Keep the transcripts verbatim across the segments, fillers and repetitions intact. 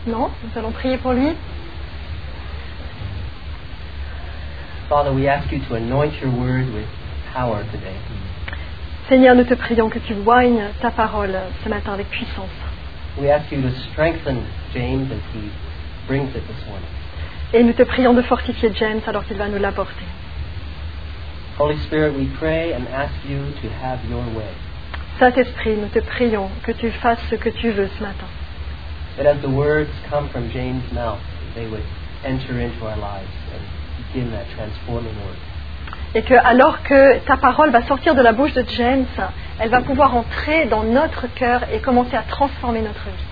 Non, nous allons prier pour lui. Father, we ask you to anoint your word with power today. Seigneur, nous te prions que tu oignes ta parole ce matin avec puissance. We ask you to strengthen James as he brings it this morning. Et nous te prions de fortifier James alors qu'il va nous l'apporter. Holy Spirit, we pray and ask you to have your way. Saint-Esprit, nous te prions que tu fasses ce que tu veux ce matin. That as the words come from James' mouth, they would enter into our lives and begin that transforming work. Et que alors que ta parole va sortir de la bouche de James, elle va pouvoir entrer dans notre cœur et commencer à transformer notre vie.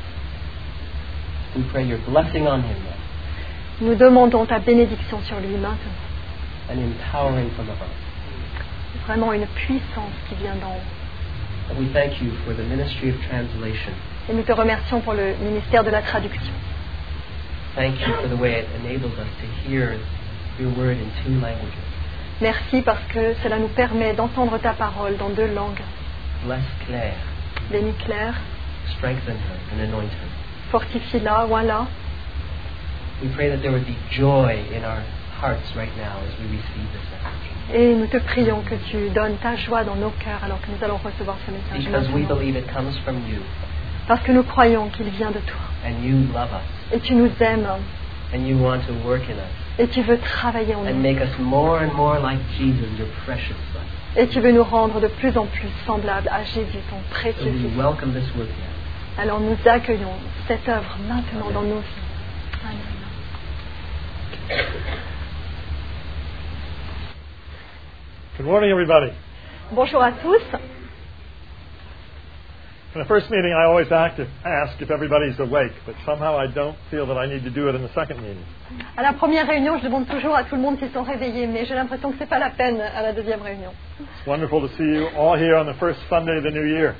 We pray your blessing on him now. Nous demandons ta bénédiction sur lui maintenant. An empowering from above. Vraiment une puissance qui vient d'en haut. And we thank you for the ministry of translation. Et nous te remercions pour le ministère de la traduction. Thank you for the way it enables us to hear your word in two languages. Merci parce que cela nous permet d'entendre ta parole dans deux langues. Bless Claire. Bénis Claire, Strengthen her and anoint her. fortifie-la, oins-la. We pray that there would be joy in our hearts right now as we receive this message. Et nous te prions que tu donnes ta joie dans nos cœurs alors que nous allons recevoir ce message. Because we maintenant. believe it comes from you Parce que nous croyons qu'il vient de toi. and you love us Et tu nous aimes. and you want to work in us Et tu veux travailler en and nous. make us more and more like Jesus, your precious Son. Et tu veux nous rendre de plus en plus semblables à Jésus, ton So précieux we Fils. welcome this work now. Alors nous accueillons cette œuvre maintenant dans nos vies. Amen. Good morning, everybody. Bonjour à tous. In the first meeting, I always act if, ask if everybody's awake, but somehow I don't feel that I need to do it in the second meeting. À la première réunion, je demande toujours à tout le monde s'ils sont réveillés, mais j'ai l'impression que ce n'est pas la peine à la deuxième réunion. It's wonderful to see you all here on the first Sunday of the new year.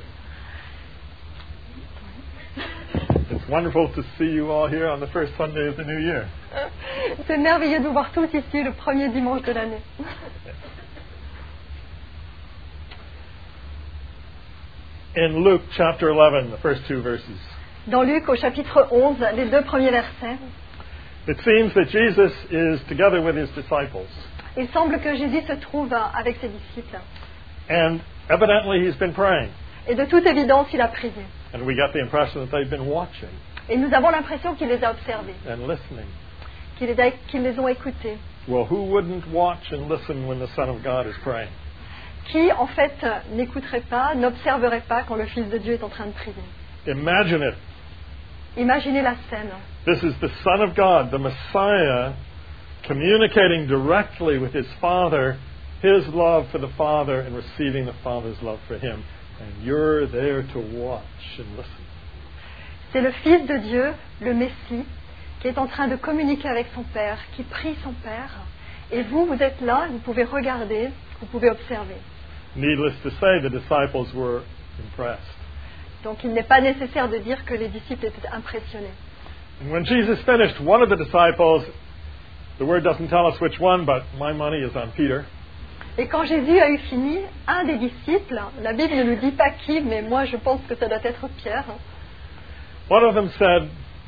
It's wonderful to see you all here on the first Sunday of the new year. C'est merveilleux de vous voir tous ici le premier dimanche de l'année. In Luke chapter eleven, the first two verses, Dans Luc, au chapitre onze, les deux premiers versets, it seems that Jesus is together with his disciples. il semble que Jésus se trouve avec ses disciples. And evidently he's been praying. Et de toute évidence, il a prié. And we get the impression that they've been watching Et nous avons l'impression qu'il les a observés, and listening. qu'il les, a, qu'ils les ont écoutés. Well, who wouldn't watch and listen when the Son of God is praying? Qui, en fait, n'écouterait pas, n'observerait pas quand le Fils de Dieu est en train de prier. Imagine it. Imaginez la scène. This is the Son of God, the Messiah, communicating directly with his Father, his love for the Father, and receiving the Father's love for him. And you're there to watch and listen. C'est le Fils de Dieu, le Messie, qui est en train de communiquer avec son Père, qui prie son Père. Et vous, vous êtes là, vous pouvez regarder, vous pouvez observer. Needless to say, the disciples were impressed. Donc il n'est pas nécessaire de dire que les disciples étaient impressionnés. And when Jesus finished, one of the disciples, the word doesn't tell us which one, but my money is on Peter. Et quand Jésus a eu fini, un des disciples, la Bible ne nous dit pas qui, mais moi je pense que ça doit être Pierre, One of them said,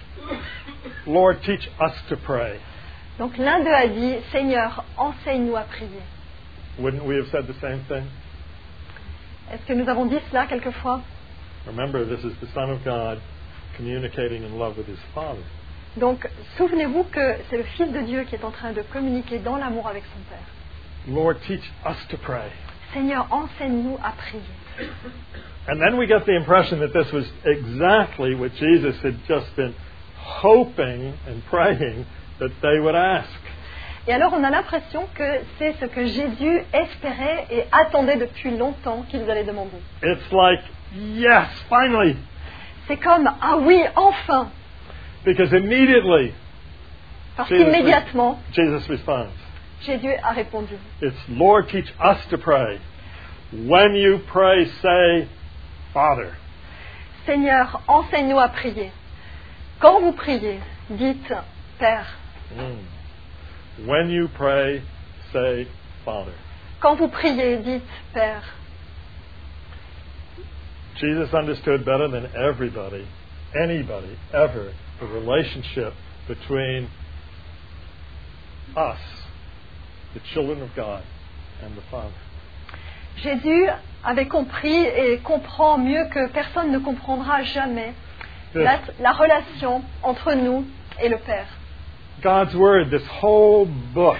Lord, teach us to pray. donc l'un d'eux a dit, Seigneur, enseigne-nous à prier. Wouldn't we have said the same thing? Est-ce que nous avons dit cela quelquefois? Remember, this is the Son of God communicating in love with his Father. Donc souvenez-vous que c'est le Fils de Dieu qui est en train de communiquer dans l'amour avec son Père. Lord, teach us to pray. Seigneur, enseigne-nous à prier. And then we get the impression that this was exactly what Jesus had just been hoping and praying that they would ask. Et alors on a l'impression que c'est ce que Jésus espérait et attendait depuis longtemps qu'ils allaient demander. It's like, yes, finally. C'est comme, ah oui, enfin. Because immediately, Parce Jesus, qu'immédiatement, Jesus responds. Jésus a répondu. It's, Lord, teach us to pray. When you pray, say, Father. Seigneur, enseigne-nous à prier. Quand vous priez, dites Père. Mm. When you pray, say, Father. Quand vous priez, dites Père. Jesus understood better than everybody anybody ever the relationship between us, the children of God, and the Father. Jésus avait compris et comprend mieux que personne ne comprendra jamais la, la relation entre nous et le Père. God's Word, this whole book,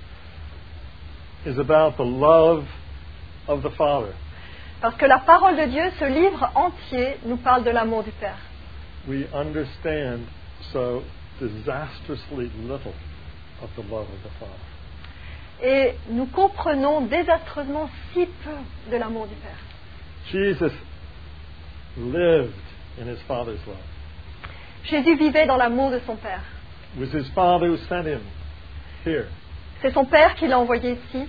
is about the love of the Father. Parce que la parole de Dieu, ce livre entier, nous parle de l'amour du Père. We understand so disastrously little of the love of the Father. Et nous comprenons désastreusement si peu de l'amour du Père. Jesus lived in his Father's love. Jésus vivait dans l'amour de son Père. It was his Father who sent him here. C'est son Père qui l'a envoyé ici.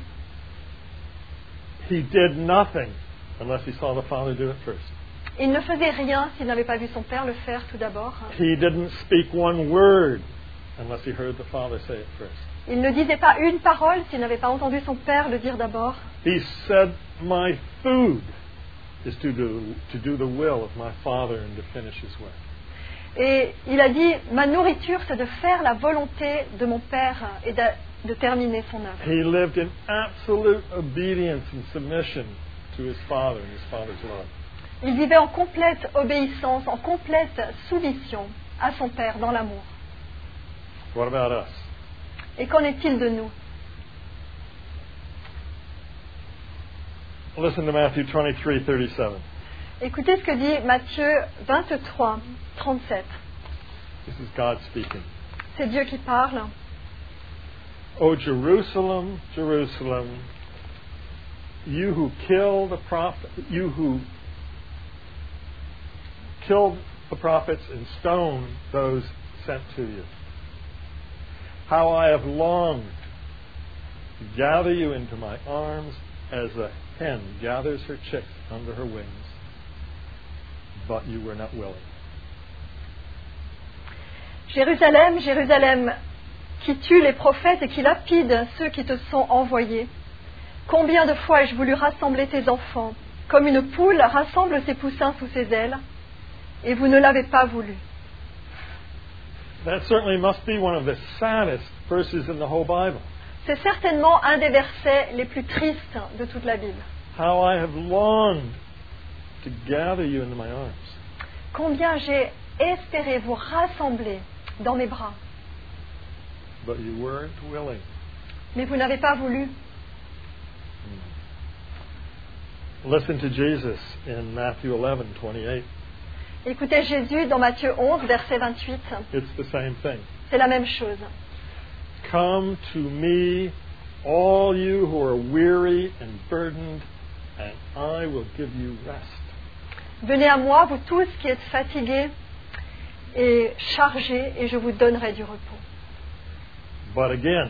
He did nothing unless he saw the Father do it first. Il ne faisait rien s'il n'avait pas vu son Père le faire tout d'abord. He didn't speak one word unless he heard the Father say it first. Il ne disait pas une parole s'il n'avait pas entendu son Père le dire d'abord. He said, "My food is to do, to do the will of my Father and to finish his work." Et il a dit, ma nourriture, c'est de faire la volonté de mon Père et de, de terminer son œuvre. He lived in absolute obedience and submission to his Father and his Father's love. Il vivait en complète obéissance, en complète soumission à son Père dans l'amour. What about us? Et qu'en est-il de nous? Listen to Matthew twenty-three thirty-seven. Écoutez ce que dit Matthieu vingt-trois trente-sept. This is God speaking. C'est Dieu qui parle. O Jerusalem, Jerusalem, you who kill the prophet, you who killed the prophets and stoned those sent to you. How I have longed to gather you into my arms as a hen gathers her chicks under her wings, but you were not willing. Jérusalem, Jérusalem, qui tue les prophètes et qui lapide ceux qui te sont envoyés. Combien de fois ai-je voulu rassembler tes enfants, comme une poule rassemble ses poussins sous ses ailes, et vous ne l'avez pas voulu. That certainly must be one of the saddest verses in the whole Bible. C'est certainement un des versets les plus tristes de toute la Bible. How I have longed to gather you into my arms. Combien j'ai espéré vous rassembler dans mes bras, But you weren't willing. mais vous n'avez pas voulu. Listen to Jesus in Matthew eleven twenty-eight. Écoutez Jésus dans Matthieu onze, verset vingt-huit. It's the same thing. C'est la même chose. Come to me, all you who are weary and burdened, and I will give you rest. Venez à moi, vous tous qui êtes fatigués et chargés, et je vous donnerai du repos. But again,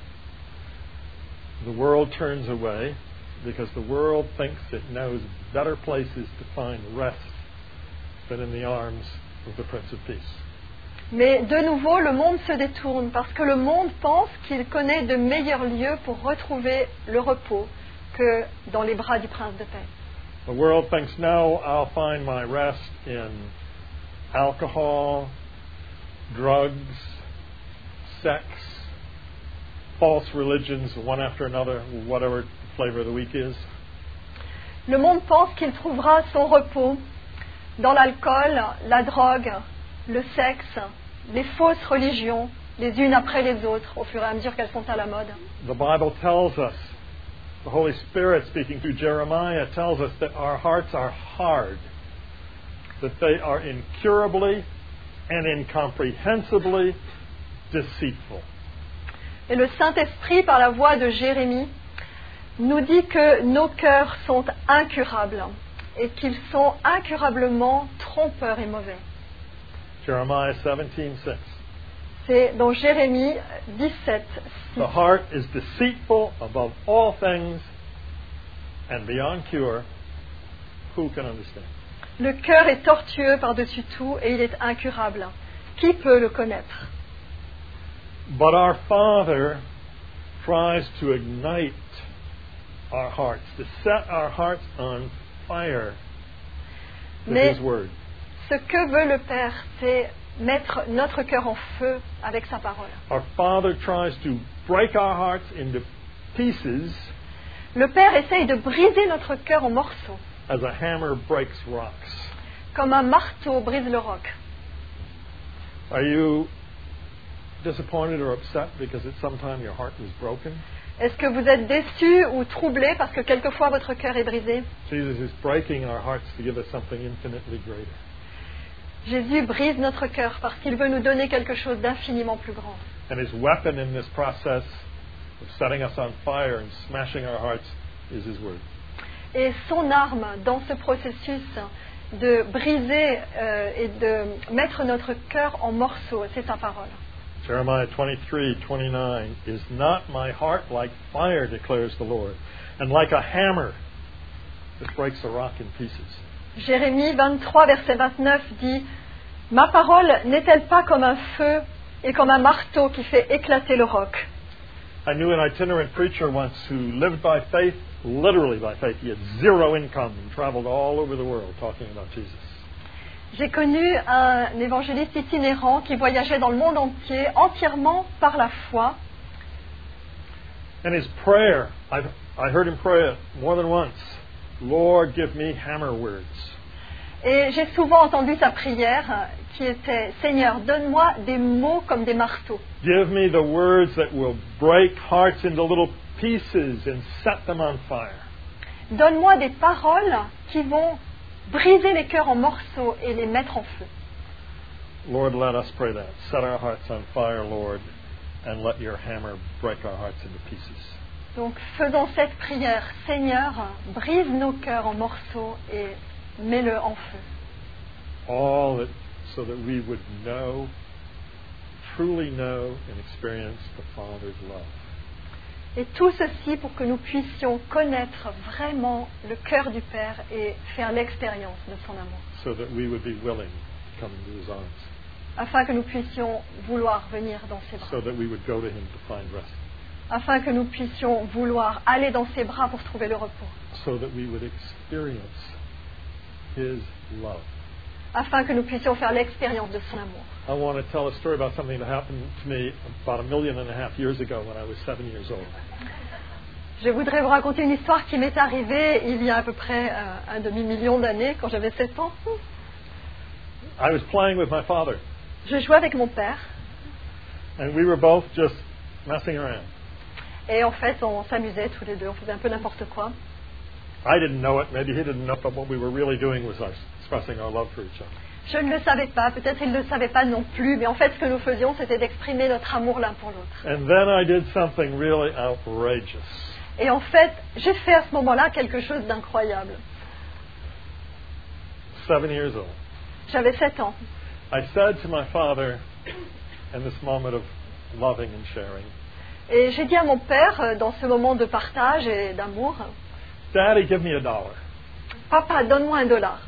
the world turns away because the world thinks it knows better places to find rest than in the arms of the Prince of Peace. Mais de nouveau, le monde se détourne parce que le monde pense qu'il connaît de meilleurs lieux pour retrouver le repos que dans les bras du Prince de paix. The world thinks, no, I'll find my rest in alcohol, drugs, sex, false religions, one after another, whatever the flavor of the week is. Le monde pense qu'il trouvera son repos dans l'alcool, la drogue, le sexe, les fausses religions, les unes après les autres, au fur et à mesure qu'elles sont à la mode. The Bible tells us, the Holy Spirit speaking through Jeremiah tells us that our hearts are hard, that they are incurably and incomprehensibly deceitful. Et le Saint-Esprit, par la voix de Jérémie, nous dit que nos cœurs sont incurables et qu'ils sont incurablement trompeurs et mauvais. Jeremiah seventeen six. C'est dans Jérémie dix-sept six. The heart is deceitful above all things and beyond cure. Who can understand? Le cœur est tortueux par-dessus tout et il est incurable. Qui peut le connaître? But our Father tries to ignite our hearts, to set our hearts on fire with Mais His Word. Ce que veut le Père, c'est mettre notre cœur en feu avec sa parole. Our Father tries to break our hearts into pieces Le Père essaye de briser notre cœur en morceaux, as a hammer breaks rocks. comme un marteau brise le roc. Are you disappointed or upset because at some time your heart was broken? Est-ce que vous êtes déçu ou troublé parce que quelquefois votre cœur est brisé? Jesus is breaking our hearts to give us something infinitely greater. Jésus brise notre cœur parce qu'il veut nous donner quelque chose d'infiniment plus grand. And his weapon in this process of setting us on fire and smashing our hearts is his word. Et son arme dans ce processus de briser euh, et de mettre notre cœur en morceaux, c'est sa parole. Jeremiah twenty-three twenty-nine, Is not my heart like fire, declares the Lord, and like a hammer that breaks a rock in pieces? Jérémie vingt-trois, verset vingt-neuf dit « Ma parole n'est-elle pas comme un feu et comme un marteau qui fait éclater le roc ?» I knew an itinerant preacher once who lived by faith, literally by faith. He had zero income and traveled all over the world talking about Jesus. J'ai connu un évangéliste itinérant qui voyageait dans le monde entier entièrement par la foi. And his prayer, I've, I heard him pray it more than once. Lord, give me hammer words. Et j'ai souvent entendu sa prière qui était « Seigneur, donne-moi des mots comme des marteaux. Give me the words that will break hearts into little pieces and set them on fire. Donne-moi des paroles qui vont briser les cœurs en morceaux et les mettre en feu. » Lord, let us pray that. Set our hearts on fire, Lord, and let your hammer break our hearts into pieces. Donc faisons cette prière. Seigneur, brise nos cœurs en morceaux et mets-le en feu. All that so that we would know, truly know and experience the Father's love. Et tout ceci pour que nous puissions connaître vraiment le cœur du Père et faire l'expérience de son amour. So that we would be willing to come into his arms. Afin que nous puissions vouloir venir dans ses bras. So that we would go to him to find rest. Afin que nous puissions vouloir aller dans ses bras pour trouver le repos. So that we would experience his love. Afin que nous puissions faire l'expérience de son amour. I want to tell a story about something that happened to me about a million and a half years ago when I was seven years old. Je voudrais vous raconter une histoire qui m'est arrivée il y a à peu près un, un demi-million d'années, quand j'avais sept ans. I was playing with my father, Je jouais avec mon père, and we were both just messing around. et en fait, on s'amusait tous les deux, on faisait un peu n'importe quoi. I didn't know it, maybe he didn't know, but what we were really doing was us expressing our love for each other. Je ne le savais pas, peut-être il ne le savait pas non plus, mais en fait, ce que nous faisions, c'était d'exprimer notre amour l'un pour l'autre. And then I did something really outrageous. Et en fait, j'ai fait à ce moment-là quelque chose d'incroyable. Seven years old. J'avais sept ans. I said to my father in this moment of loving and sharing, Et j'ai dit à mon père, euh, dans ce moment de partage et d'amour, Daddy, give me a dollar. « Papa, donne-moi un dollar.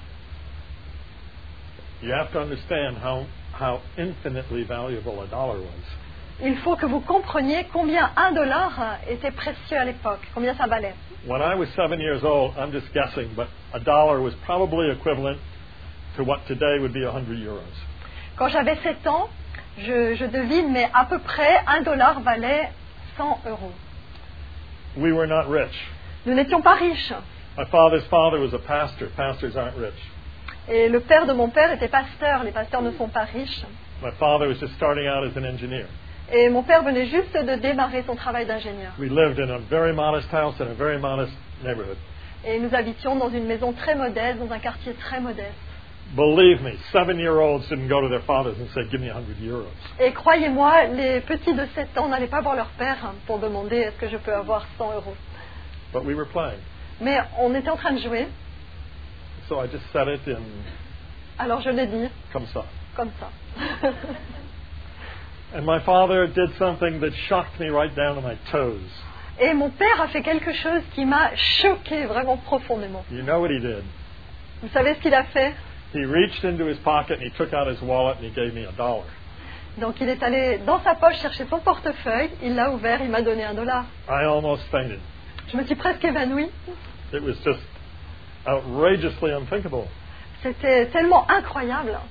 You have to understand how, how infinitely valuable a dollar was. Il faut que vous compreniez combien un dollar était précieux à l'époque, combien ça valait. When I was seven years old, I'm just guessing, but a dollar was probably equivalent to what today would be one hundred euros. Quand j'avais sept ans, je, je devine, mais à peu près un dollar valait cent euros. We were not rich. Nous n'étions pas riches. My father's father was a pastor. Pastors aren't rich. Et le père de mon père était pasteur. Les pasteurs ne sont pas riches. My father was just starting out as an engineer. Et mon père venait juste de démarrer son travail d'ingénieur. We lived in a very modest house in a very modest neighborhood. Et nous habitions dans une maison très modeste, dans un quartier très modeste. Believe me, seven-year-olds didn't go to their fathers and say, give me one hundred euros. Et croyez-moi, les petits de sept ans n'allaient pas voir leur père pour demander est-ce que je peux avoir cent euros. But we were playing. Mais on était en train de jouer, So I just said it in alors je l'ai dit comme ça. comme ça. And my father did something that shocked me right down to my toes. Et mon père a fait quelque chose qui m'a choqué vraiment profondément. You know what he did? Vous savez ce qu'il a fait? He reached into his pocket and he took out his wallet and he gave me a dollar. Donc il est allé dans sa poche chercher son portefeuille, il l'a ouvert, il m'a donné un dollar. I almost fainted. Je me suis presque évanouie. It was just outrageously unthinkable. C'était tellement incroyable.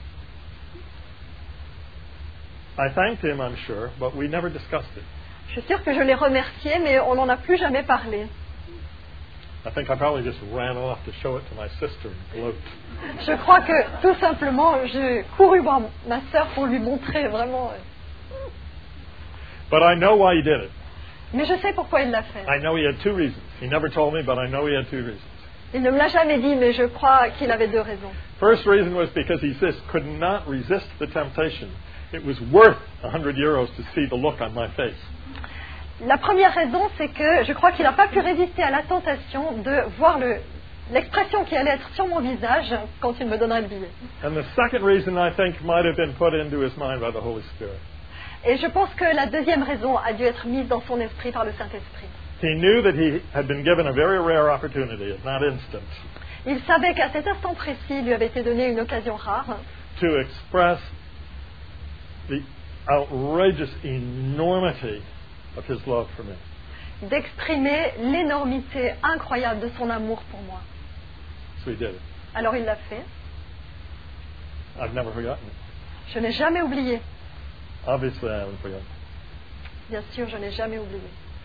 I thanked him, I'm sure, but we never discussed it. Je suis sûre que je l'ai remercié, mais on n'en a plus jamais parlé. I think I probably just ran off to show it to my sister and gloat. Je crois que tout simplement, j'ai couru voir ma sœur pour lui montrer vraiment. But I know why he did it. Mais je sais pourquoi il l'a fait. I know he had two reasons. He never told me, but I know he had two reasons. Il ne me l'a jamais dit, mais je crois qu'il avait deux raisons. First reason was because he just could not resist the temptation. It was worth a hundred euros to see the look on my face. La première raison, c'est que je crois qu'il n'a pas pu résister à la tentation de voir le, l'expression qui allait être sur mon visage quand il me donnerait le billet. And the second reason I think might have been put into his mind by the Holy Spirit. Et je pense que la deuxième raison a dû être mise dans son esprit par le Saint-Esprit. He knew that he had been given a very rare opportunity at that instant Il savait qu'à cet instant précis, il lui avait été donné une occasion rare to express the outrageous enormity of his love for me. d'exprimer l'énormité incroyable de son amour pour moi. So he did it. Alors il l'a fait. I've never forgotten it. Je n'ai jamais oublié. Obviously, I haven't forgotten. Bien sûr, je n'ai jamais oublié.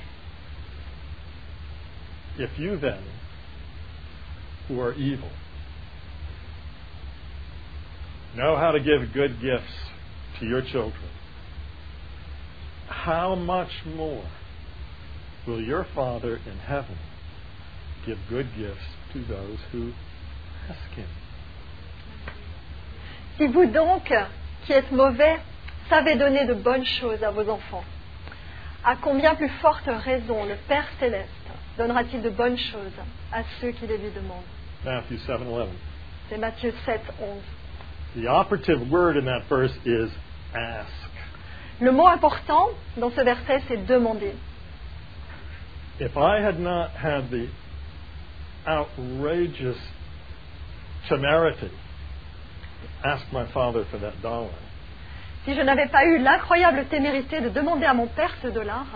If you then, who are evil, know how to give good gifts to your children, how much more will your Father in heaven give good gifts to those who ask Him? Si vous donc, qui êtes mauvais, savez donner de bonnes choses à vos enfants, à combien plus forte raison le Père Céleste donnera-t-il de bonnes choses à ceux qui les lui demandent? Matthew seven eleven. C'est Matthieu sept, onze. The operative word in that verse is ask. Le mot important dans ce verset, c'est demander. If I had not had the outrageous temerity to ask my father for that dollar, Si je n'avais pas eu l'incroyable témérité de demander à mon père ce dollar,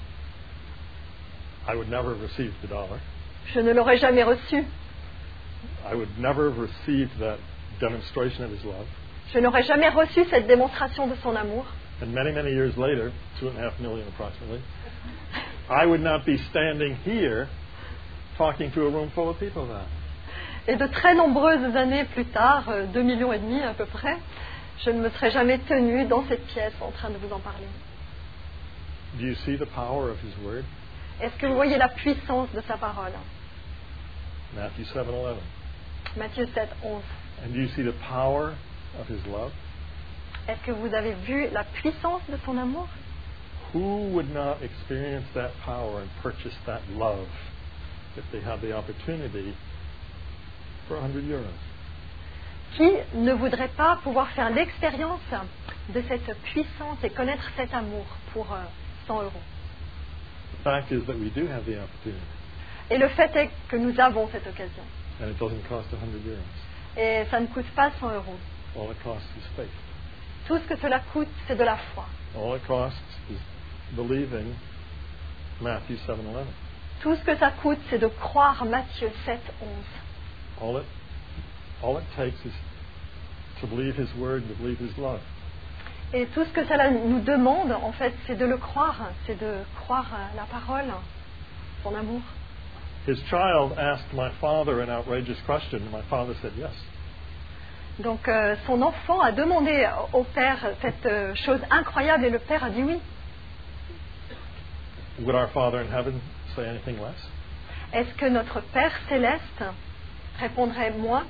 I would never have received the dollar. je ne l'aurais jamais reçu. I would never have received that demonstration of his love. Je n'aurais jamais reçu cette démonstration de son amour. And many, many years later, two and a half million approximately, I would not be standing here talking to a room full of people about it. Et de très nombreuses années plus tard, euh, deux millions et demi à peu près, je ne me serais jamais tenue dans cette pièce en train de vous en parler. Do you see the power of his word? Est-ce que vous voyez la puissance de sa parole? Matthew seven eleven. Matthieu sept, onze. And do you see the power of his love? Est-ce que vous avez vu la puissance de son amour? Who would not experience that power and purchase that love if they had the opportunity for a hundred euros? Qui ne voudrait pas pouvoir faire l'expérience de cette puissance et connaître cet amour pour euh, cent euros? The fact is that we do have the opportunity, Et le fait est que nous avons cette occasion. and it doesn't cost a hundred euros. Et ça ne coûte pas cent euros. All it costs is faith. Tout ce que cela coûte, c'est de la foi. All it costs is believing Matthew seven eleven. Tout ce que ça coûte, c'est de croire Matthieu sept, onze. All it, all it takes is to believe His word, to believe His love. Et tout ce que cela nous demande, en fait, c'est de le croire, c'est de croire à la parole, son amour. His child asked my father an outrageous question, and my father said yes. Donc euh, son enfant a demandé au père cette euh, chose incroyable et le père a dit oui. Would our Father in heaven say anything less? Est-ce que notre Père céleste répondrait moi?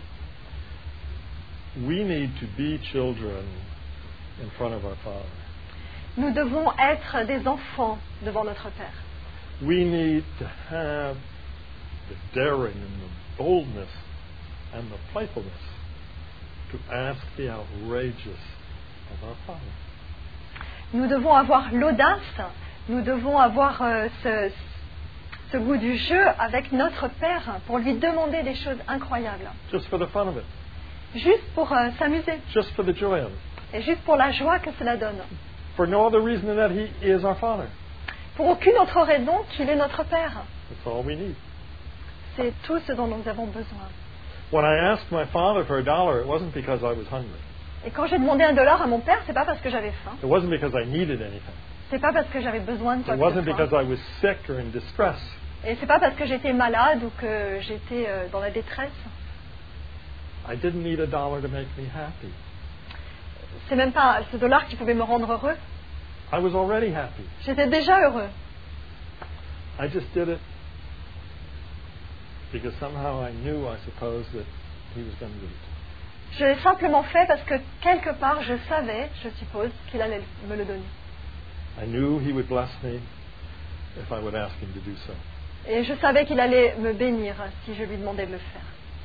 We need to be children in front of our Father. Nous devons être des enfants devant notre Père. We need to have the daring and the boldness and the playfulness to ask the outrageous of our Father. Nous devons avoir l'audace, nous devons avoir euh, ce, ce goût du jeu avec notre Père pour lui demander des choses incroyables. Just for the fun of it. Juste pour euh, s'amuser Just for the joy of it. et juste pour la joie que cela donne. For no other reason than that He is our Father. Pour aucune autre raison qu'il est notre Père. That's all we need. C'est tout ce dont nous avons besoin. When I asked my father for a dollar, it wasn't because I was hungry. Et quand j'ai demandé un dollar à mon père, c'est pas parce que j'avais faim. It wasn't because I needed anything. C'est pas parce que j'avais besoin de quoi It que ce wasn't because soit. I was sick or in distress. Et c'est pas parce que j'étais malade ou que j'étais euh, dans la détresse. I didn't need a dollar to make me happy. C'est même pas ce dollar qui pouvait me rendre heureux. I was already happy. J'étais déjà heureux. I just did it because somehow I knew, I suppose, that he was going to give it. Je l'ai simplement fait parce que quelque part je savais, je suppose, qu'il allait me le donner. I knew he would bless me if I would ask him to do so. Et je savais qu'il allait me bénir si je lui demandais de le faire.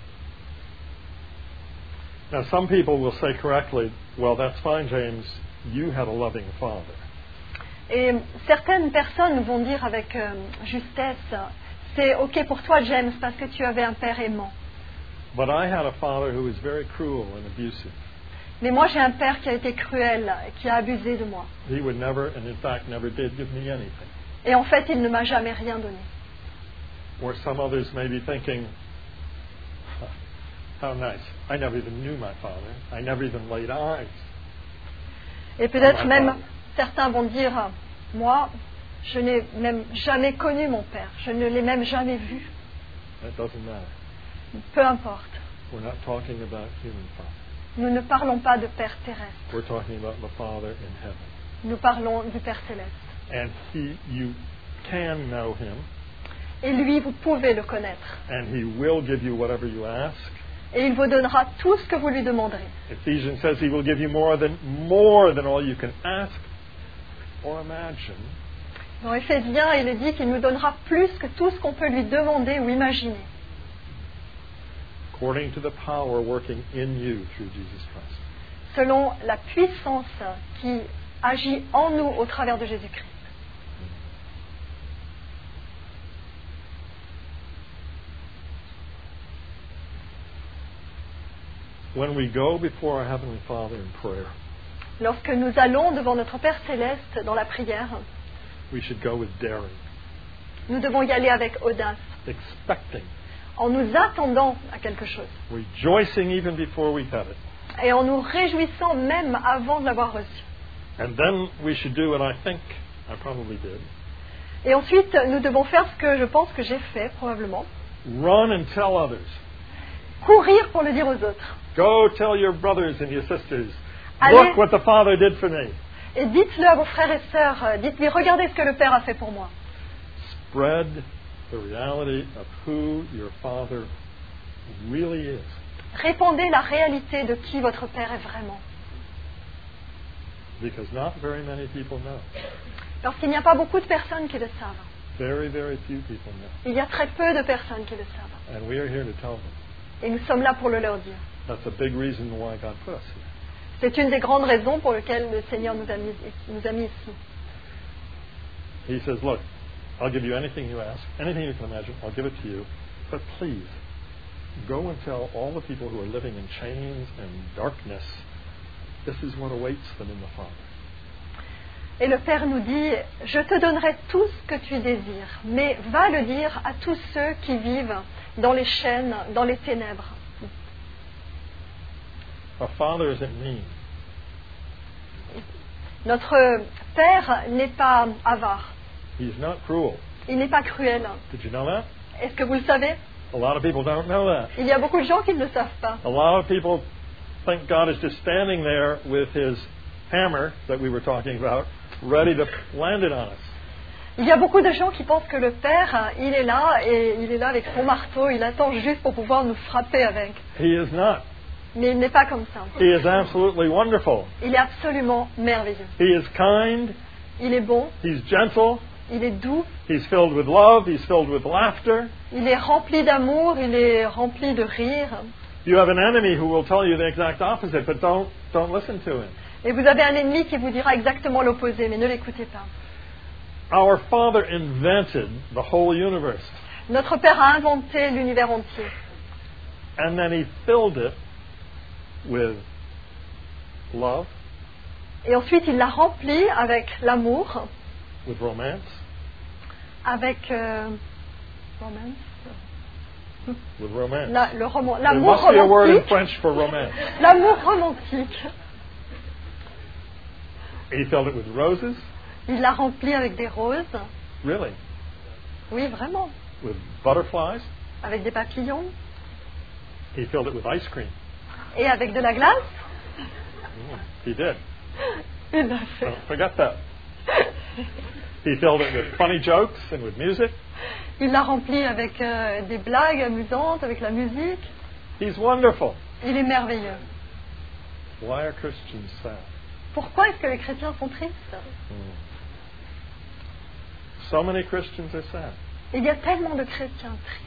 Now, some people will say correctly, well, that's fine, James, you had a loving father. Et certaines personnes vont dire avec euh, justesse, c'est ok pour toi, James, parce que tu avais un père aimant. But I had a father who was very cruel and abusive. Mais moi, j'ai un père qui a été cruel, qui a abusé de moi. He would never, and in fact never did, give me anything. Et en fait, il ne m'a jamais rien donné. Or some others may be thinking, how nice. I never even knew my father. I never even laid eyes. Et peut-être Oh my même God. certains vont dire, moi, je n'ai même jamais connu mon père. Je ne l'ai même jamais vu. That doesn't matter. Peu importe. We're not talking about human father. Nous ne parlons pas de père terrestre. We're talking about the Father in heaven. Nous parlons du Père céleste. And he, you can know him, Et lui, vous pouvez le connaître. and he will give you whatever you ask. Et il vous donnera tout ce que vous lui demanderez. Ephesians says he will give you more than more than all you can ask or imagine, Dans Éphésiens, il est dit qu'il nous donnera plus que tout ce qu'on peut lui demander ou imaginer, according to the power working in you through Jesus Christ. selon la puissance qui agit en nous au travers de Jésus-Christ. When we go before our Heavenly Father in prayer, Lorsque nous allons devant notre Père céleste dans la prière, we should go with daring, nous devons y aller avec audace, expecting, en nous attendant à quelque chose rejoicing even before we've had it. et en nous réjouissant même avant de l'avoir reçu. And then we should do what I think I probably did. Et ensuite, nous devons faire ce que je pense que j'ai fait, probablement. Run and tell others. Courir pour le dire aux autres. Go tell your brothers and your sisters, Allez. look what the Father did for me. Et dites-le à vos frères et sœurs, euh, dites-lui, regardez ce que le Père a fait pour moi. Spread the reality of who your Father really is. Répandez la réalité de qui votre Père est vraiment. Because not very many people know. Parce qu'il n'y a pas beaucoup de personnes qui le savent. Very, very few people know. Il y a très peu de personnes qui le savent. And we are here to tell them. Et nous sommes là pour le leur dire. That's a big reason why God put us here. C'est une des grandes raisons pour lesquelles le Seigneur nous a mis, nous a mis ici. He says, look, I'll give you anything you ask, anything you can imagine, I'll give it to you. But please, go and tell all the people who are living in chains and darkness, this is what awaits them in the Father. Et le Père nous dit, je te donnerai tout ce que tu désires, mais va le dire à tous ceux qui vivent dans les chaînes, dans les ténèbres. Our Father isn't mean. Notre Père n'est pas avare, He's not cruel. il n'est pas cruel. Did you know that? Est-ce que vous le savez? A lot of people don't know that. Il y a beaucoup de gens qui ne le savent pas. A lot of people think God is just standing there with his hammer that we were talking about, ready to land it on us. Il y a beaucoup de gens qui pensent que le Père, il est là, et il est là avec son marteau, il attend juste pour pouvoir nous frapper avec. He is not. Mais il n'est pas comme ça. He is absolutely wonderful. Il est absolument merveilleux. He is kind. Il est bon, He's gentle. il est doux, He's filled with love. He's filled with laughter. il est rempli d'amour, il est rempli de rire. You have an enemy who will tell you the exact opposite, but don't, don't listen to him. Et vous avez un ennemi qui vous dira exactement l'opposé, mais ne l'écoutez pas. Our Father invented the whole universe, Notre Père a inventé l'univers entier. and then he filled it with love, Et ensuite, il l'a rempli avec l'amour, with romance, avec... euh, romance, with romance. La- le roman- There l'amour must be a word in romantique. French for romance. L'amour romantique. He filled it with roses, Il l'a rempli avec des roses. really, Oui, vraiment. with butterflies. Avec des papillons. He filled it with ice cream. Et avec de la glace. Mm, he did. Il l'a fait. Don't forget that. He filled it with funny jokes and with music. Il l'a rempli avec euh, des blagues amusantes, avec la musique. He's wonderful. Il est merveilleux. Why are Christians sad? Pourquoi est-ce que les chrétiens sont tristes? Mm. So many Christians are sad. Il y a tellement de chrétiens tristes.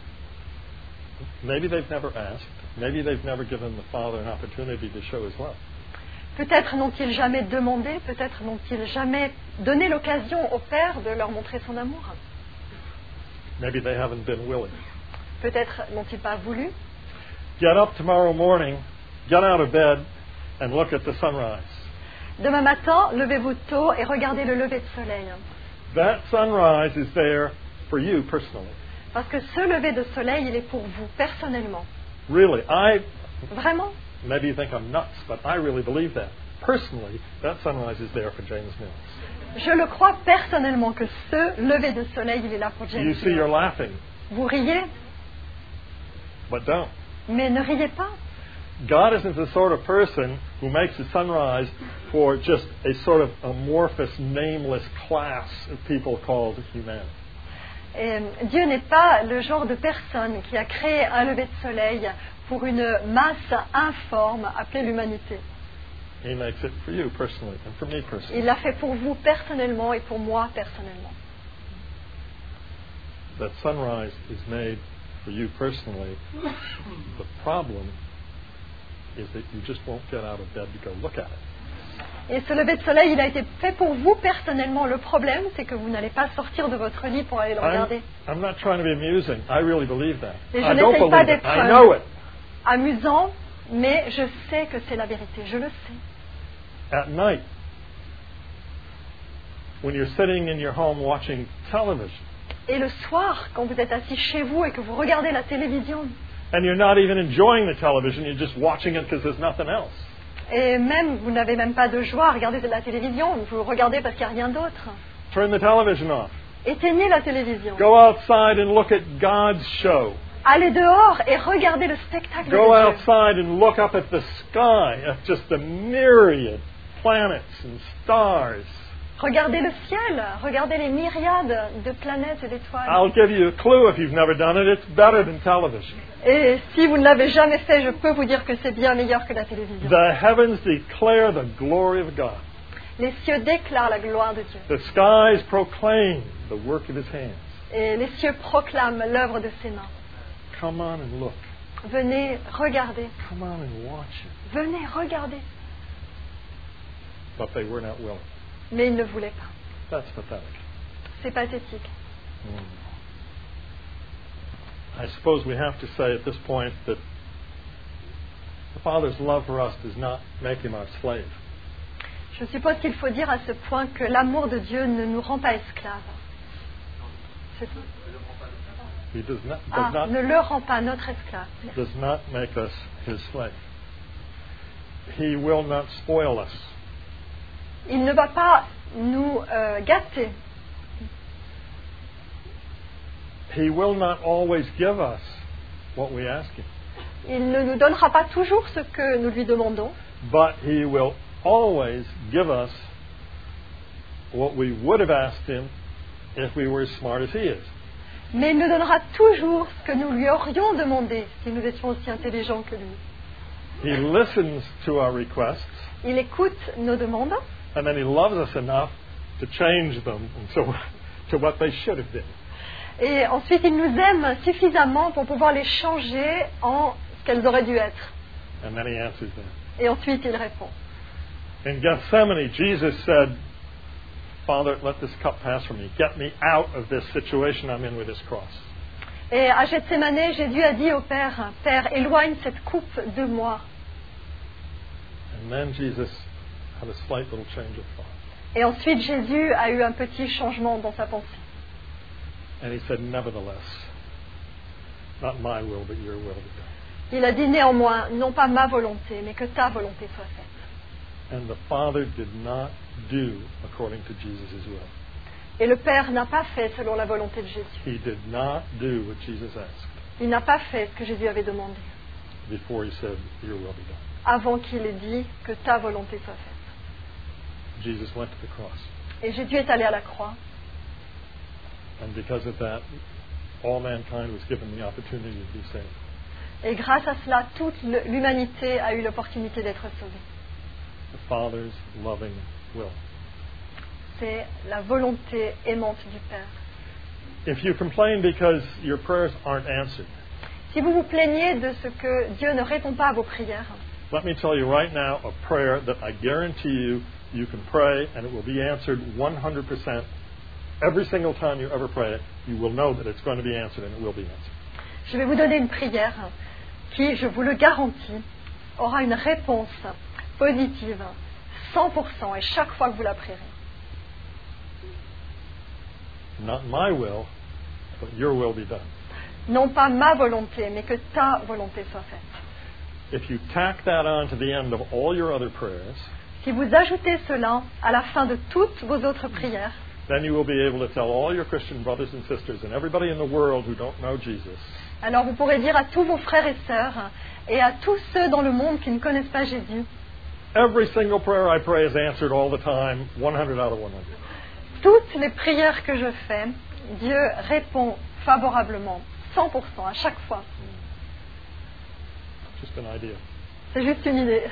Maybe they've never asked. Maybe they've never given the Father an opportunity to show His love. Peut-être n'ont-ils jamais demandé, peut-être n'ont-ils jamais donné l'occasion au Père de leur montrer son amour. Maybe they haven't been willing. Peut-être n'ont-ils pas voulu. Get up tomorrow morning, get out of bed, and look at the sunrise. Demain matin, levez-vous tôt et regardez le lever de soleil. That sunrise is there for you personally. Parce que ce lever de soleil, il est pour vous personnellement. Really, I, Vraiment. maybe you think I'm nuts, but I really believe that. Personally, that sunrise is there for James Mills. Je le crois personnellement que ce lever de soleil, il est là pour James. You see, you're laughing, Vous riez, but don't. mais ne riez pas. God isn't the sort of person who makes a sunrise for just a sort of amorphous, nameless class of people called humanity. Et Dieu n'est pas le genre de personne qui a créé un lever de soleil pour une masse informe appelée l'humanité. He makes it for you personally and for me personally. Il l'a fait pour vous personnellement et pour moi personnellement. That sunrise is made for you personally. The problem is that you just won't get out of bed to go look at it. Et ce lever de soleil, il a été fait pour vous personnellement. Le problème, c'est que vous n'allez pas sortir de votre lit pour aller le I'm, regarder. I'm not trying to be amusing. I really believe that. Et je I don't n'essaye pas believe it. d'être I know it. amusant, mais je sais que c'est la vérité. Je le sais. At night, when you're sitting in your home watching television, Et le soir, quand vous êtes assis chez vous et que vous regardez la télévision, and you're not even enjoying the television, you're just watching it because there's nothing else. et même vous n'avez même pas de joie à regarder de la télévision, vous regardez parce qu'il n'y a rien d'autre. Turn the television off. Éteignez la télévision. Go outside and look at God's show. Allez dehors et regardez le spectacle Go de Dieu. outside and look up at the sky, at just the myriad planets and stars. Regardez le ciel, regardez les myriades de planètes et d'étoiles. I'll give you a clue if you've never done it. It's better than television. Et si vous ne l'avez jamais fait, je peux vous dire que c'est bien meilleur que la télévision. The heavens declare the glory of God. Les cieux déclarent la gloire de Dieu. The skies proclaim the work of His hands. Et les cieux proclament l'œuvre de ses mains. Come on and look. Venez, regardez. Come on and watch it. Venez, regardez. But they were not willing. Mais ils ne voulaient pas. That's pathetic. C'est pathétique. Mm. I suppose we have to say at this point that the Father's love for us does not make Him our slave. Je suppose qu'il faut dire à ce point que l'amour de Dieu ne nous rend pas esclaves. C'est ça. He does not, Ah, does ne not, le rend pas notre esclave. does not make us His slave. He will not spoil us. Il ne va pas nous euh, gâter. He will not always give us what we ask Him. Il ne nous donnera pas toujours ce que nous lui demandons, But He will always give us what we would have asked Him if we were as smart as He is. mais il nous donnera toujours ce que nous lui aurions demandé si nous étions aussi intelligents que lui. He listens to our requests, Il écoute nos demandes and then He loves us enough to change them to, to what they should have been. et ensuite il nous aime suffisamment pour pouvoir les changer en ce qu'elles auraient dû être. And then He answers them. Et ensuite il répond. In Gethsemane, Jesus said, Father, let this cup pass from me. Get me out of this situation I'm in with this cross. Et à Gethsémanée, Jésus a dit au Père, Père, éloigne cette coupe de moi. And then Jesus had a slight little change of thought. Et ensuite Jésus a eu un petit changement dans sa pensée. And He said, nevertheless, Not my will, but your will be done. Il a dit néanmoins, non pas ma volonté, mais que ta volonté soit faite. And the Father did not do according to Jesus' will. Et le Père n'a pas fait selon la volonté de Jésus. He did not do what Jesus asked Il n'a pas fait ce que Jésus avait demandé, before he said, your will be done. avant qu'il ait dit que ta volonté soit faite. Jesus went to the cross. Et Jésus est allé à la croix. And because of that, all mankind was given the opportunity to be saved. Et grâce à cela, toute l'humanité a eu l'opportunité d'être sauvée. The Father's loving will. C'est la volonté aimante du Père. If you complain because your prayers aren't answered, Si vous vous plaignez de ce que Dieu ne répond pas à vos prières, let me tell you right now a prayer that I guarantee you you can pray and it will be answered one hundred percent. Every single time you ever pray it, you will know that it's going to be answered and it will be answered. je vais vous donner une prière qui, je vous le garantis, aura une réponse positive, cent pour cent, et chaque fois que vous la prierez. Not my will, but your will be done. Non pas ma volonté, mais que ta volonté soit faite. If you tack that on to the end of all your other prayers, Si vous ajoutez cela à la fin de toutes vos autres prières, then you will be able to tell all your Christian brothers and sisters and everybody in the world who don't know Jesus, alors vous pourrez dire à tous vos frères et sœurs et à tous ceux dans le monde qui ne connaissent pas Jésus, every single prayer I pray is answered all the time, one hundred out of one hundred. toutes les prières que je fais, Dieu répond favorablement, cent pour cent à chaque fois. Just an idea. C'est juste une idée.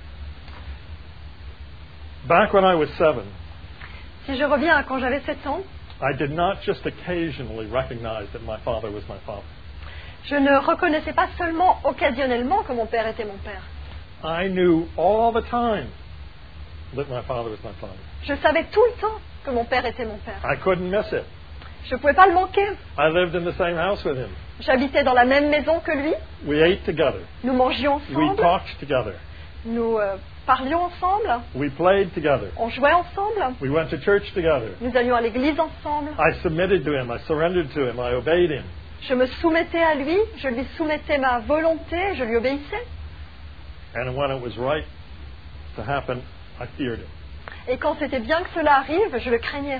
Back when I was seven, Si je reviens à quand j'avais sept ans, I did not just occasionally recognize that my father was my father. je ne reconnaissais pas seulement occasionnellement que mon père était mon père. I knew all the time that my father was my father. Je savais tout le temps que mon père était mon père. I couldn't miss it. Je ne pouvais pas le manquer. I lived in the same house with him. J'habitais dans la même maison que lui. We ate together. Nous mangions We ensemble. talked together. Nous euh, parlions ensemble. We played together. On jouait ensemble. We went to church together. Nous allions à l'église ensemble. I submitted to him. I surrendered to him. I obeyed him. Je me soumettais à lui. Je lui soumettais ma volonté. Je lui obéissais. And when it was right to happen, I feared him. Et quand c'était bien que cela arrive, je le craignais.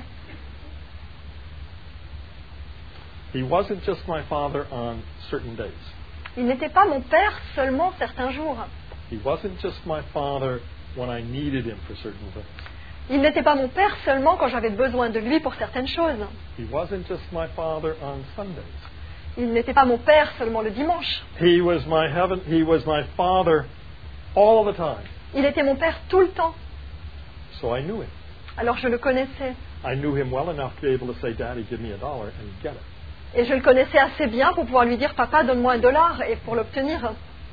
He wasn't just my father on certain days. Il n'était pas mon père seulement certains jours. He wasn't just my father when I needed him for certain things. Il n'était pas mon père seulement quand j'avais besoin de lui pour certaines choses. He wasn't just my father on Sundays. Il n'était pas mon père seulement le dimanche. He was my heaven. He was my father all the time. Il était mon père tout le temps. So I knew him. Alors je le connaissais. I knew him well enough to be able to say, "Daddy, give me a dollar," and get it. Et je le connaissais assez bien pour pouvoir lui dire, papa, donne-moi un dollar, et pour l'obtenir.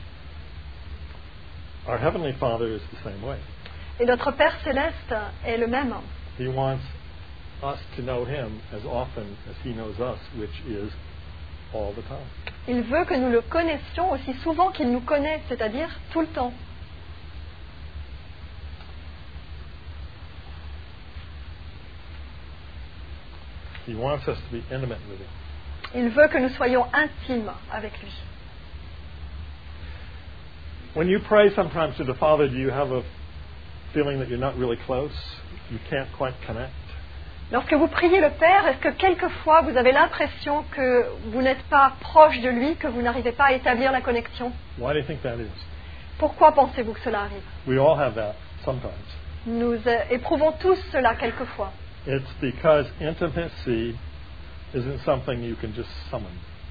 Our heavenly Father is the same way. Et notre Père céleste est le même. He wants us to know him as often as he knows us, which is all the time. Il veut que nous le connaissions aussi souvent qu'il nous connaît, c'est-à-dire tout le temps. He wants us to be intimate with him. Il veut que nous soyons intimes avec lui. When you pray sometimes to the Father, do you have a feeling that you're not really close? You can't quite connect? Lorsque vous priez le Père, est-ce que quelquefois vous avez l'impression que vous n'êtes pas proche de lui, que vous n'arrivez pas à établir la connexion? Why do you think that is? Pourquoi pensez-vous que cela arrive? We all have that sometimes. Nous euh, éprouvons tous cela quelquefois. It's because intimacy isn't something you can just summon.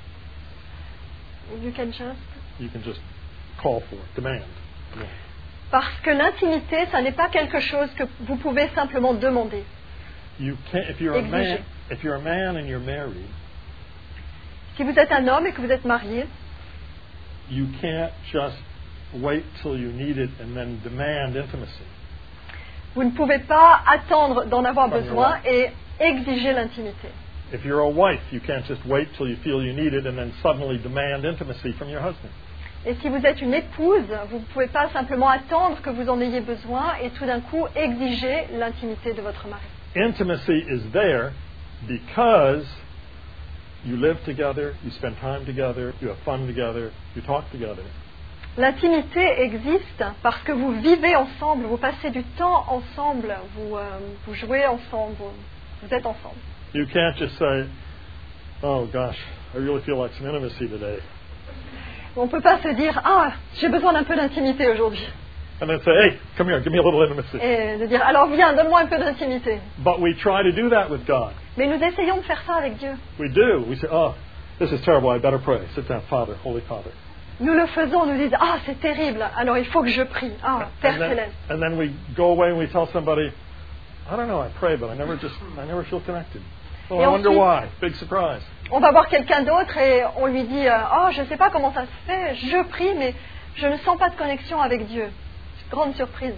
You can just... You can just call for, demand. Yeah. Parce que l'intimité, ça n'est pas quelque chose que vous pouvez simplement demander. You can't, if you're a man, Exiger. if you're a man and you're married, Si vous êtes un homme et que vous êtes marié, you can't just wait till you need it and then demand intimacy. vous ne pouvez pas attendre d'en avoir From your besoin wife. et exiger l'intimité. If you're a wife, you can't just wait till you feel you need it and then suddenly demand intimacy from your husband. Et si vous êtes une épouse, vous ne pouvez pas simplement attendre que vous en ayez besoin et tout d'un coup exiger l'intimité de votre mari. Intimacy is there because you live together, you spend time together, you have fun together, you talk together. L'intimité existe parce que vous vivez ensemble, vous passez du temps ensemble, vous, euh, vous jouez ensemble, vous, vous êtes ensemble. You can't just say, oh gosh, I really feel like some intimacy today. On ne peut pas se dire « Ah, j'ai besoin d'un peu d'intimité aujourd'hui And then say, hey, come here, give me a little intimacy. » et de dire « Alors viens, donne-moi un peu d'intimité. But we try to do that with God. » Mais nous essayons de faire ça avec Dieu. We do. We say, oh, this is terrible, I better pray. Sit down, Father, Holy Father. Nous le faisons, nous disons « Ah, c'est terrible, alors il faut que je prie. Ah, Père And then, Céleste. » and then we go away and we tell somebody, I don't know, I pray, but I never just, I never feel connected. Oh, Et I wonder ensuite- why. Big surprise. On va voir quelqu'un d'autre et on lui dit euh, « Oh, je ne sais pas comment ça se fait, je prie, mais je ne sens pas de connexion avec Dieu. » Grande surprise.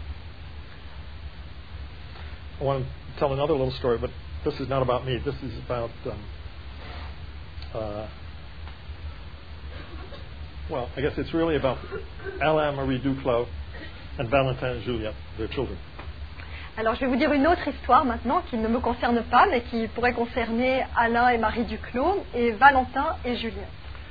I want to tell another little story, but this is not about me. This is about, um, uh, well, I guess it's really about Alain Marie Duclos and Valentin and Juliette, their children. Alors je vais vous dire une autre histoire maintenant qui ne me concerne pas, mais qui pourrait concerner Alain et Marie Duclos et Valentin et Juliette.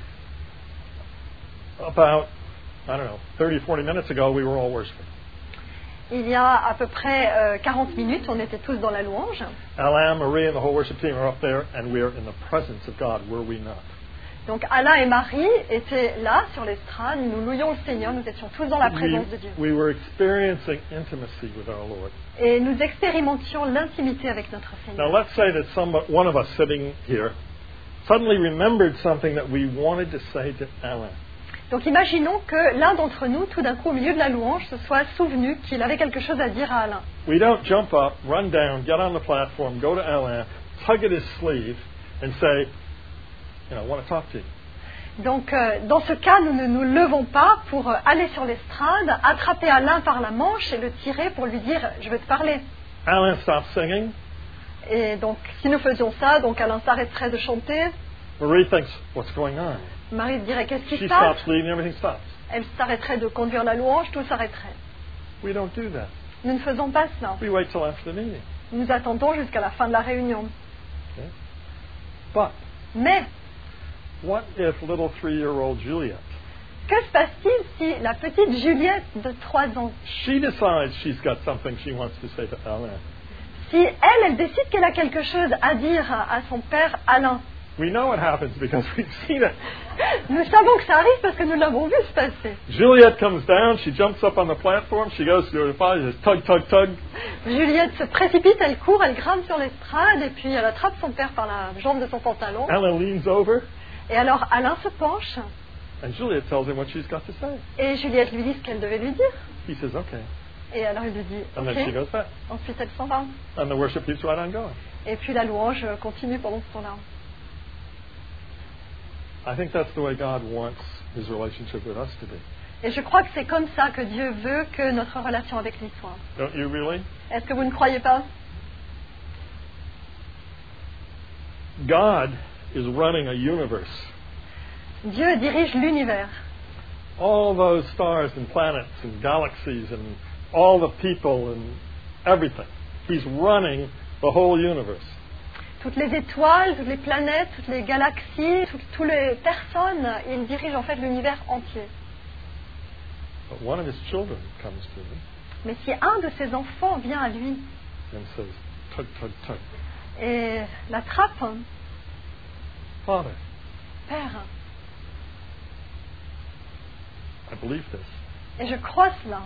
About, I don't know, thirty, forty minutes ago, we were all worshiping. Il y a à peu près euh, quarante minutes, on était tous dans la louange. Alain, Marie, and the whole worship team are up there, and we are in the presence of God, were we not? Donc Alain et Marie étaient là sur l'estrade, nous louions le Seigneur, nous étions tous dans la présence de Dieu. We, we were experiencing intimacy with our Lord. Et nous expérimentions l'intimité avec notre Now, Seigneur. let's say that some, one of us sitting here suddenly remembered something that we wanted to say to Alain. Donc imaginons que l'un d'entre nous, tout d'un coup, au milieu de la louange, se soit souvenu qu'il avait quelque chose à dire à Alain. We don't jump up, run down, get on the platform, go to Alain, tug at his sleeve, and say, you know, I want to talk to you. Donc euh, dans ce cas, nous ne nous levons pas pour euh, aller sur l'estrade, attraper Alain par la manche et le tirer pour lui dire « je veux te parler ». Alain stops singing. Et donc si nous faisions ça, donc Alain s'arrêterait de chanter, Marie thinks, what's going on? Marie dirait « qu'est-ce qui She se passe ?» stops leading, everything stops. Elle s'arrêterait de conduire la louange, tout s'arrêterait. We don't do that. Nous ne faisons pas cela. We wait till after the meeting. Nous attendons jusqu'à la fin de la réunion. Okay? But Mais what if little three-year-old Juliet, que se passe-t-il si la petite Juliette de trois ans, she decides she's got something she wants to say to Alain? si elle, elle décide qu'elle a quelque chose à dire à, à son père Alain? We know what happens because we've seen it. Nous savons que ça arrive parce que nous l'avons vu se passer. Juliet comes down, she jumps up on the platform, she goes to her father, says, tug, tug, tug. Juliette se précipite, elle court, elle grimpe sur l'estrade et puis elle attrape son père par la jambe de son pantalon. Alain leans over, Et alors Alain se penche and Juliet tells him what she's got to say. et Juliette lui dit ce qu'elle devait lui dire. He says, okay. Et alors il lui dit And then she ok. goes back. Ensuite elle s'en va. And the worship keeps right on going. Et puis la louange continue pendant ce temps-là. I think that's the way God wants his relationship with us to be. Et je crois que c'est comme ça que Dieu veut que notre relation avec lui soit. Don't you really? Est-ce que vous ne croyez pas? God is running a universe. Dieu dirige l'univers. All those stars and planets and galaxies and all the people and everything. He's running the whole universe. Toutes les étoiles, toutes les planètes, toutes les galaxies, toutes, toutes les personnes, il dirige en fait l'univers entier. But one of his children comes to him Mais si un de ses enfants vient à lui and says, tug, tug, tug. et l'attrape, Father, Père, I believe this. et je crois cela,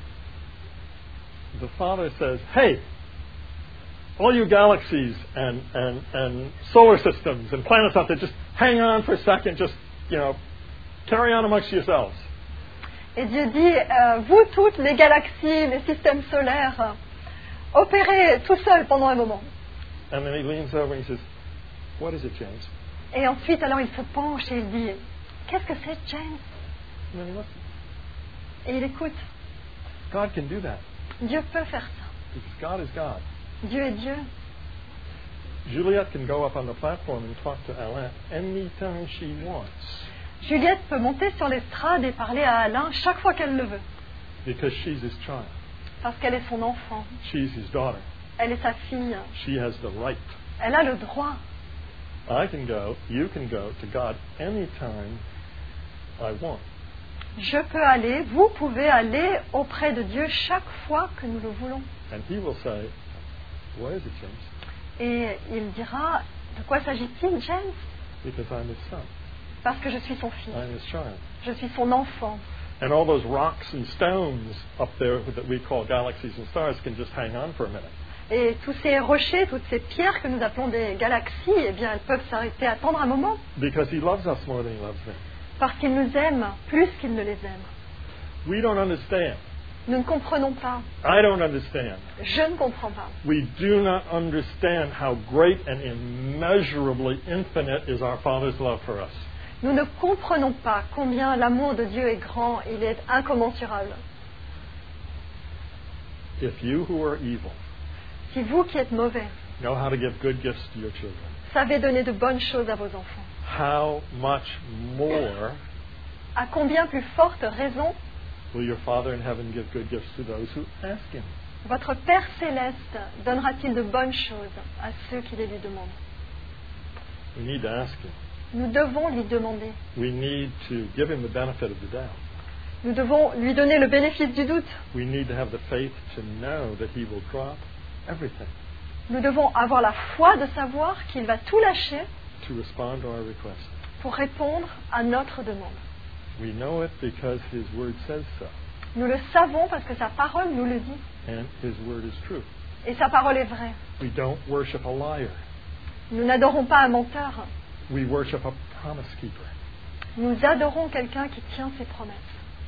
The Father says, hey, all you galaxies and, and, and solar systems and planets out there, just hang on for a second, just, you know, carry on amongst yourselves. et Dieu dit, euh, vous toutes les galaxies, les systèmes solaires, opérez tout seul pendant un moment. And then he leans over and he says, what is it, James? Et ensuite, alors il se penche et il dit, qu'est-ce que c'est, James? And then he listens. Et il écoute. God can do that Dieu peut faire ça. because God is God. Dieu est Dieu. Juliet can go up on the platform and talk to Alain anytime she wants Juliette peut monter sur l'estrade et parler à Alain chaque fois qu'elle le veut, because she's his child. parce qu'elle est son enfant, She's his daughter. elle est sa fille, She has the right. elle a le droit. I can go, you can go to God anytime I want. Je peux aller, vous pouvez aller auprès de Dieu chaque fois que nous le voulons. And He will say, what is it, James? Et il dira, de quoi s'agit-il, James? Because I'm His son. Parce que je suis son fils, I'm His child. je suis son enfant. And all those rocks and stones up there that we call galaxies and stars can just hang on for a minute. Et tous ces rochers, toutes ces pierres que nous appelons des galaxies, eh bien, elles peuvent s'arrêter, attendre un moment, Because He loves us more than He loves them. parce qu'il nous aime plus qu'il ne les aime. We don't understand. Nous ne comprenons pas. I don't understand. Je ne comprends pas. We do not understand how great and immeasurably infinite is our Father's love for us. Nous ne comprenons pas combien l'amour de Dieu est grand, il est incommensurable. If you who are evil Si vous qui êtes mauvais, know how to give good gifts to your children, savez donner de bonnes choses à vos enfants, how much more à combien plus forte raison will your Father in heaven give good gifts to those who ask Him? votre Père céleste donnera-t-il de bonnes choses à ceux qui les lui demandent? We need to ask Him. Nous devons lui demander. We need to give Him the benefit of the doubt. Nous devons lui donner le bénéfice du doute. We need to have the faith to know that He will drop everything Nous devons avoir la foi de savoir qu'il va tout lâcher to respond to our request. pour répondre à notre demande. We know it because His Word says so, Nous le savons parce que sa parole nous le dit. and His Word is true. Et sa parole est vraie. We don't worship a liar. Nous n'adorons pas un menteur. We worship a promise keeper. Nous adorons quelqu'un qui tient ses promesses.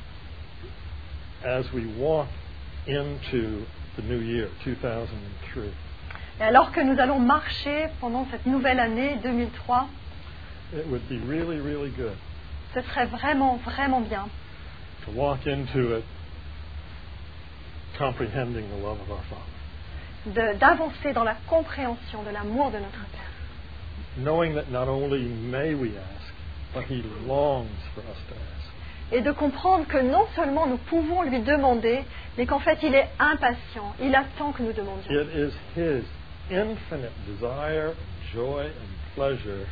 As we walk into the new year, two thousand three, Et alors que nous allons marcher pendant cette nouvelle année deux mille trois, it would be really, really good ce serait vraiment, vraiment bien to walk into it comprehending the love of our Father, de- d'avancer dans la compréhension de l'amour de notre Père. knowing that not only may we ask, but He longs for us to ask. Et de comprendre que non seulement nous pouvons lui demander, mais qu'en fait il est impatient, il attend que nous demandions. It is His infinite desire, and joy, and pleasure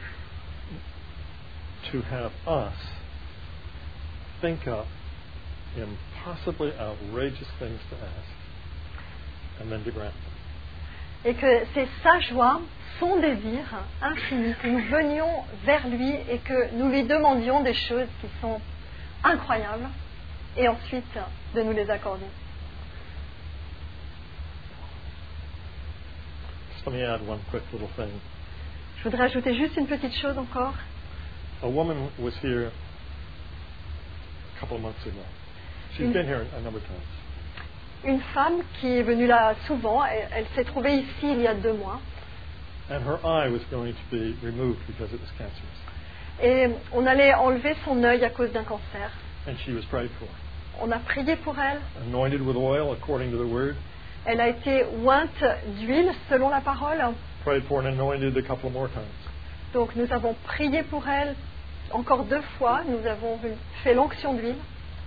to have us think up impossibly outrageous things to ask, and then to grant them. Et que c'est sa joie, son désir infini, que nous venions vers lui et que nous lui demandions des choses qui sont incroyables et ensuite de nous les accorder. Just let me add one quick little thing. Je voudrais ajouter juste une petite chose encore. A woman was here a couple of months ago. She's Mm. been here a number of times. Une femme qui est venue là souvent, elle, elle s'est trouvée ici il y a deux mois. And her eye was going to be removed because it was cancerous. Et on allait enlever son œil à cause d'un cancer. And she was prayed for. On a prié pour elle. Anointed with oil according to the word. Elle a été ointe d'huile selon la parole. Prayed for and anointed a couple more times. Donc nous avons prié pour elle encore deux fois. Nous avons fait l'onction d'huile.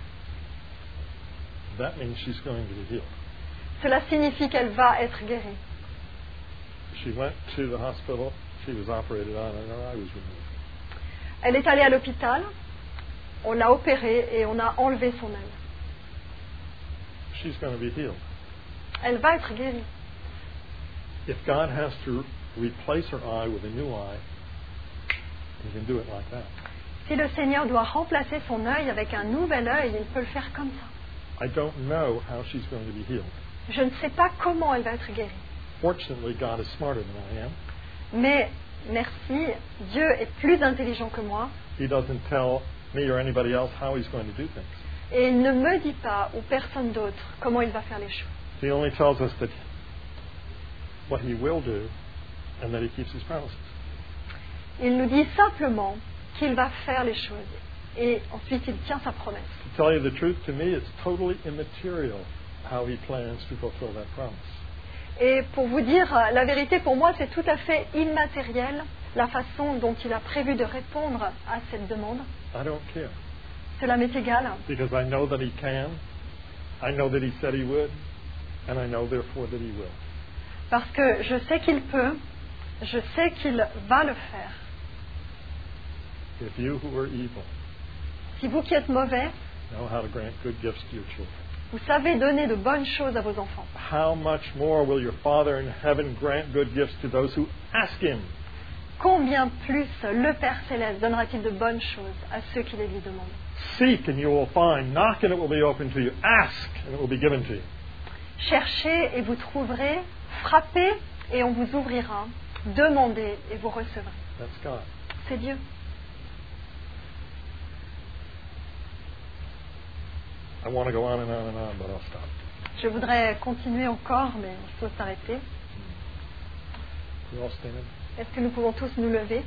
That means she's going to be healed. Cela signifie qu'elle va être guérie. She went to the hospital. She was operated on and her eye was removed. Elle est allée à l'hôpital. On l'a opérée et on a enlevé son œil. She's going to be healed. Elle va être guérie. If God has to replace her eye with a new eye, He can do it like that. Si le Seigneur doit remplacer son œil avec un nouvel œil, il peut le faire comme ça. I don't know how she's going to be healed. Je ne sais pas comment elle va être guérie. Fortunately, God is smarter than I am. Mais merci, Dieu est plus intelligent que moi He doesn't tell me or anybody else how He's going to do things. et il ne me dit pas ou personne d'autre comment il va faire les choses. He only tells us that what He will do and that He keeps His promises. Il nous dit simplement qu'il va faire les choses et ensuite il tient sa promesse. To tell you the truth, to me, it's totally immaterial how He plans to fulfill that promise. Et pour vous dire euh, la vérité, pour moi, c'est tout à fait immatériel la façon dont il a prévu de répondre à cette demande. I don't care Cela m'est égal, because I know that He can, I know that He said He would, and I know therefore that He will. parce que je sais qu'il peut, je sais qu'il va le faire if you who are evil Si vous qui êtes mauvais, know how to grant good gifts to your children, vous savez donner de bonnes choses à vos enfants, how much more will your Father in heaven grant good gifts to those who ask Him? combien plus le Père Céleste donnera-t-il de bonnes choses à ceux qui les lui demandent? Seek and you will find. Knock and it will be opened to you. Ask and it will be given to you. Cherchez et vous trouverez, frappez et on vous ouvrira, demandez et vous recevrez. That's God. C'est Dieu. I want to go on and on and on, but I'll stop. Je voudrais continuer encore, mais il faut s'arrêter. We all stand. Est-ce que nous pouvons tous nous lever?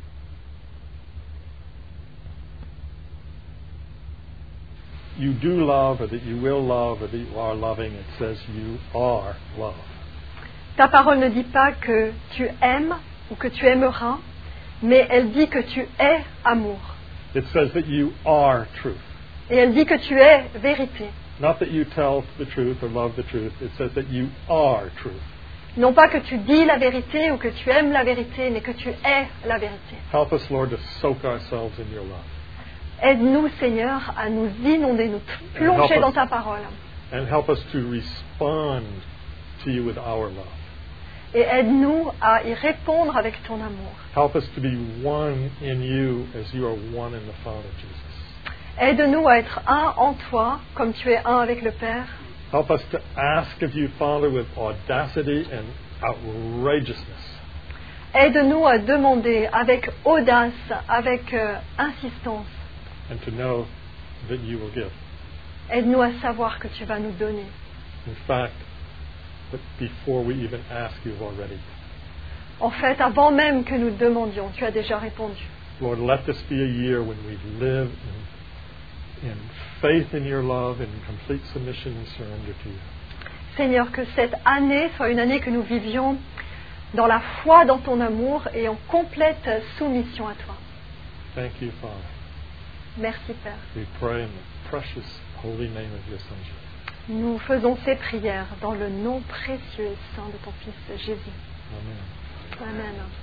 You do love, or that you will love, or that you are loving. It says you are love. Ta parole ne dit pas que tu aimes ou que tu aimeras, mais elle dit que tu es amour. It says that you are truth. Et elle dit que tu es vérité. Not that you tell the truth or love the truth. It says that you are truth. Non pas que tu dis la vérité ou que tu aimes la vérité, mais que tu es la vérité. Help us, Lord, to soak ourselves in your love. Aide-nous, Seigneur, à nous inonder, nous plonger dans ta parole. And help us to respond to you with our love. Et aide-nous à y répondre avec ton amour. Help us to be one in you as you are one in the Father, Jesus. Aide-nous à être un en toi, comme tu es un avec le Père. Help us to ask of you, Father, with audacity and outrageousness. Aide-nous à demander avec audace, avec euh, insistance. And to know that you will give. Aide-nous à savoir que tu vas nous donner. In fact, that before we even ask, you've already. En fait, avant même que nous demandions, tu as déjà répondu. Lord, let this be a year when we live in, in faith in your love and in complete submission and surrender to you. Seigneur, que cette année soit une année que nous vivions dans la foi, dans ton amour et en complète soumission à toi. Thank you, Father. Merci, Père. We pray in the precious holy name of your Son, Jesus. Nous faisons ces prières dans le nom précieux et saint de ton Fils Jésus. Amen. Amen.